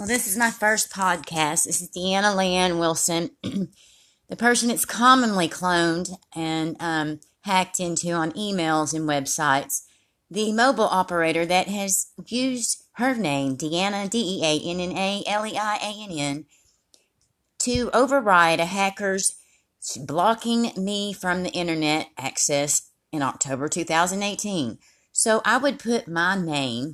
Well, this is my first podcast. This is Deanna Leanne Wilson, the person that's commonly cloned and hacked into on emails and websites. The mobile operator that has used her name, Deanna, DeAnnaleann, to override a hacker's blocking me from the internet access in October 2018. So I would put my name,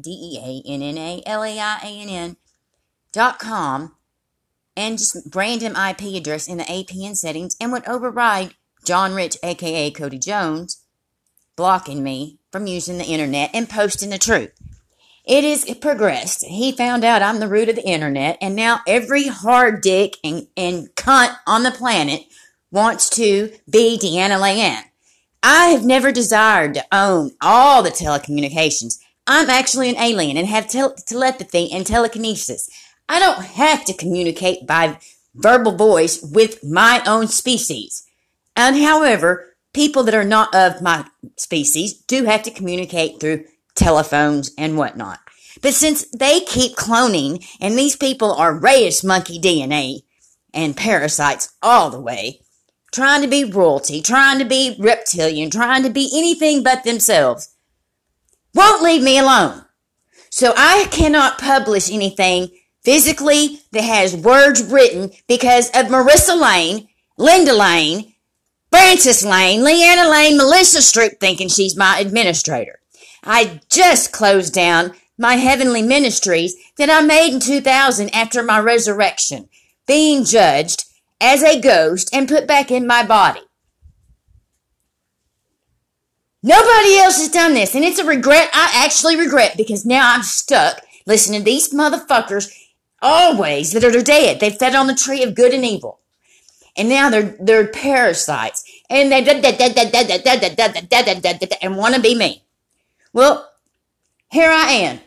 DeAnnaleann.com, and just random IP address in the APN settings, and would override John Rich, aka Cody Jones, blocking me from using the internet and posting the truth. It has progressed. He found out I'm the root of the internet, and now every hard dick and cunt on the planet wants to be Deanna Leanne. I have never desired to own all the telecommunications. I'm actually an alien and have telepathy and telekinesis. I don't have to communicate by verbal voice with my own species. And however, people that are not of my species do have to communicate through telephones and whatnot. But since they keep cloning, and these people are rhesus monkey DNA and parasites all the way, trying to be royalty, trying to be reptilian, trying to be anything but themselves, won't leave me alone. So I cannot publish anything physically that has words written because of Marissa Lane, Linda Lane, Francis Lane, Leanna Lane, Melissa Stroop thinking she's my administrator. I just closed down my heavenly ministries that I made in 2000 after my resurrection, being judged as a ghost and put back in my body. Nobody else has done this, and it's a regret I actually regret, because now I'm stuck listening to these motherfuckers always that are dead. They fed on the tree of good and evil. And now they're parasites, and they and want to be me. Well, here I am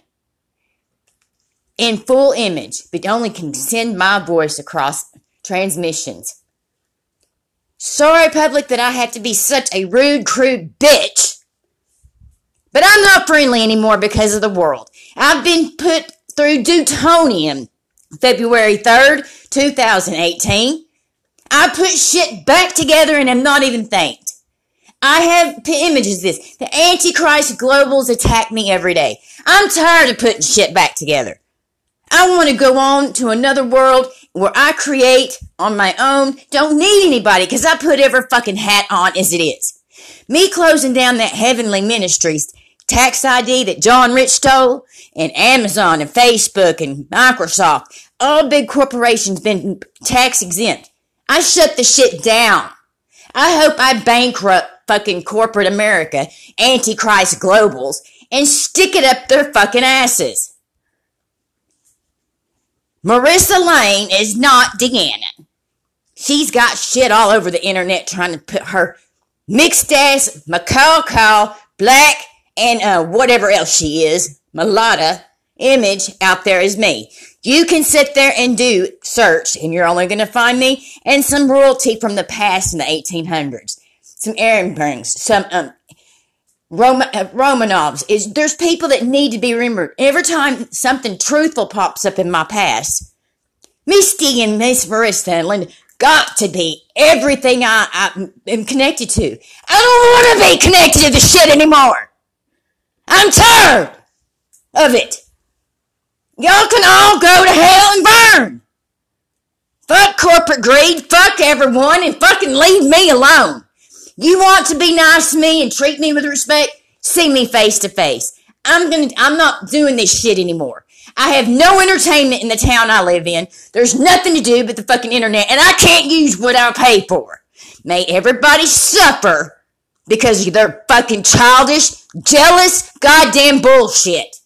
in full image, but only can send my voice across transmissions. Sorry, public, that I have to be such a rude, crude bitch, but I'm not friendly anymore because of the world. I've been put through Deutonium February 3rd, 2018. I put shit back together and am not even thanked. I have images of this. The Antichrist globals attack me every day. I'm tired of putting shit back together. I want to go on to another world where I create on my own. Don't need anybody because I put every fucking hat on as it is. Me closing down that Heavenly Ministries tax ID that John Rich stole, and Amazon and Facebook and Microsoft, all big corporations been tax exempt. I shut the shit down. I hope I bankrupt fucking corporate America, Antichrist globals, and stick it up their fucking asses. Marissa Lane is not Deanna. She's got shit all over the internet trying to put her mixed ass, macaw, black, and whatever else she is, mulatto, image out there as me. You can sit there and do search, and you're only going to find me and some royalty from the past in the 1800s. Some Ehrenbergs, some Romanovs. There's people that need to be remembered. Every time something truthful pops up in my past, Misty and Miss Marissa and Linda got to be everything I am connected to. I don't want to be connected to the shit anymore. I'm tired of it. Y'all can all go to hell and burn. Fuck corporate greed, fuck everyone, and fucking leave me alone. You want to be nice to me and treat me with respect? See me face to face. I'm not doing this shit anymore. I have no entertainment in the town I live in. There's nothing to do but the fucking internet, and I can't use what I pay for. May everybody suffer because of their fucking childish, jealous, goddamn bullshit.